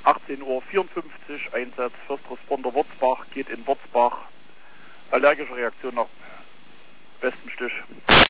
18:54 Uhr, Einsatz First Responder Wurzbach, geht in Wurzbach. Allergische Reaktion nach bestem Stich.